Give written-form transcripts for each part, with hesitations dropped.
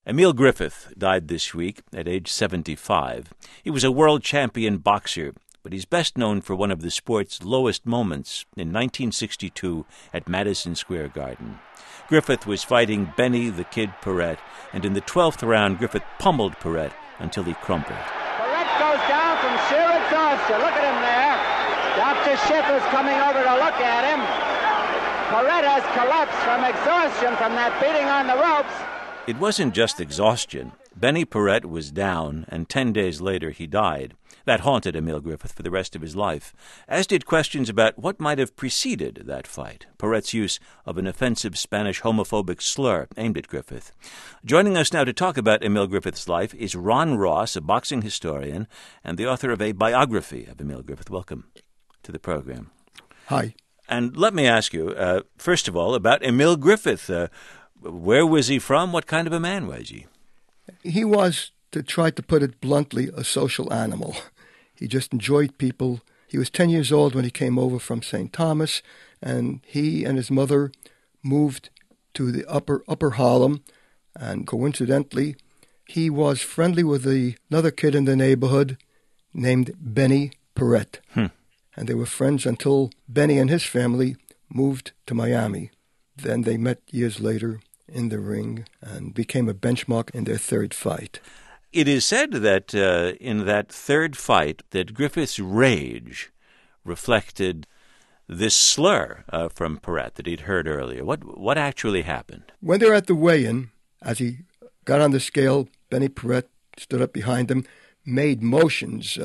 Emil Griffith died this week at age 75. He was a world champion boxer, but he's best known for one of the sport's lowest moments in 1962 at Madison Square Garden. Griffith was fighting Benny the Kid Paret, and in the 12th round, Griffith pummeled Paret until he crumpled. Paret goes down from sheer exhaustion. Look at him there. Dr. Schiff is coming over to look at him. Paret has collapsed from exhaustion from that beating on the ropes. It wasn't just exhaustion. Benny Paret was down, and 10 days later he died. That haunted Emil Griffith for the rest of his life, as did questions about what might have preceded that fight, Paret's use of an offensive Spanish homophobic slur aimed at Griffith. Joining us now to talk about Emil Griffith's life is Ron Ross, a boxing historian and the author of a biography of Emil Griffith. Welcome to the program. Hi. And let me ask you, first of all, about Emil Griffith. Where was he from? What kind of a man was he? He was, to try to put it bluntly, a social animal. He just enjoyed people. He was 10 years old when he came over from St. Thomas, and he and his mother moved to the upper Harlem, and coincidentally, he was friendly with another kid in the neighborhood named Benny Paret. And they were friends until Benny and his family moved to Miami. Then they met years later in the ring and became a benchmark in their third fight. It is said that in that third fight that Griffith's rage reflected this slur from Paret that he'd heard earlier. What actually happened? When they were at the weigh-in, as he got on the scale, Benny Paret stood up behind him, made motions,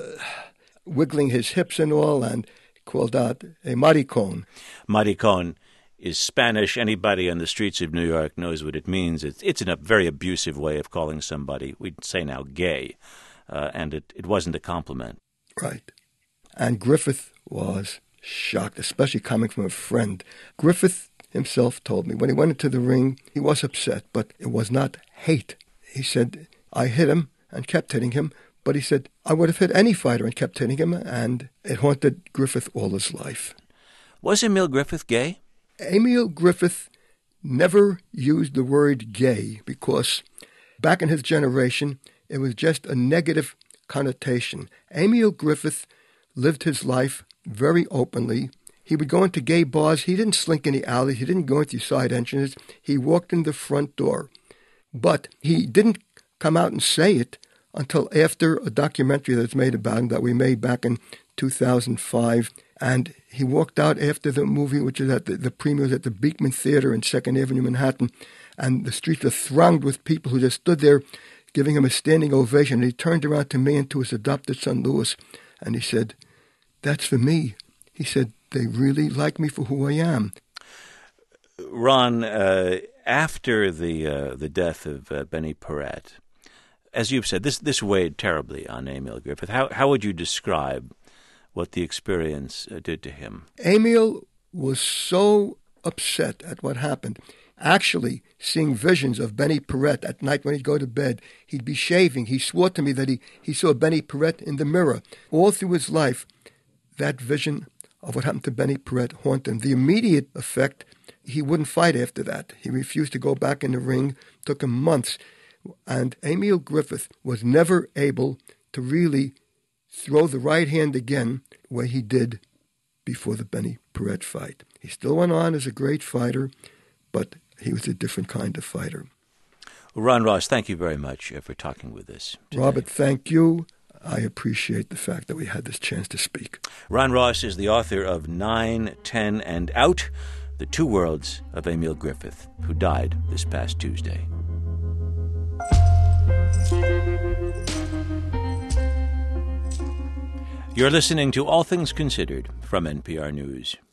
wiggling his hips and all, and called out, a maricon. Maricon is Spanish. Anybody on the streets of New York knows what it means. It's a very abusive way of calling somebody, we'd say now, gay, and it wasn't a compliment. Right. And Griffith was shocked, especially coming from a friend. Griffith himself told me when he went into the ring, he was upset, but it was not hate. He said, I hit him and kept hitting him, but he said, I would have hit any fighter and kept hitting him, and it haunted Griffith all his life. Was Emil Griffith gay? Emil Griffith never used the word gay because back in his generation, it was just a negative connotation. Emil Griffith lived his life very openly. He would go into gay bars. He didn't slink in the alleys. He didn't go into side entrances. He walked in the front door. But he didn't come out and say it until after a documentary that's made about him that we made back in 2005. And he walked out after the movie, which is at the premiere was at the Beekman Theater in 2nd Avenue, Manhattan. And the streets were thronged with people who just stood there giving him a standing ovation. And he turned around to me and to his adopted son, Louis, and he said, that's for me. He said, they really like me for who I am. Ron, after the death of Benny Paret, as you've said, this weighed terribly on Emil Griffith. How would you describe what the experience did to him? Emil was so upset at what happened. Actually, seeing visions of Benny Paret at night when he'd go to bed, he'd be shaving. He swore to me that he saw Benny Paret in the mirror. All through his life, that vision of what happened to Benny Paret haunted him. The immediate effect, he wouldn't fight after that. He refused to go back in the ring. It took him months. And Emil Griffith was never able to really throw the right hand again the way he did before the Benny Paret fight. He still went on as a great fighter, but he was a different kind of fighter. Ron Ross, thank you very much for talking with us today. Robert, thank you. I appreciate the fact that we had this chance to speak. Ron Ross is the author of 9, 10, and Out, The Two Worlds of Emil Griffith, who died this past Tuesday. You're listening to All Things Considered from NPR News.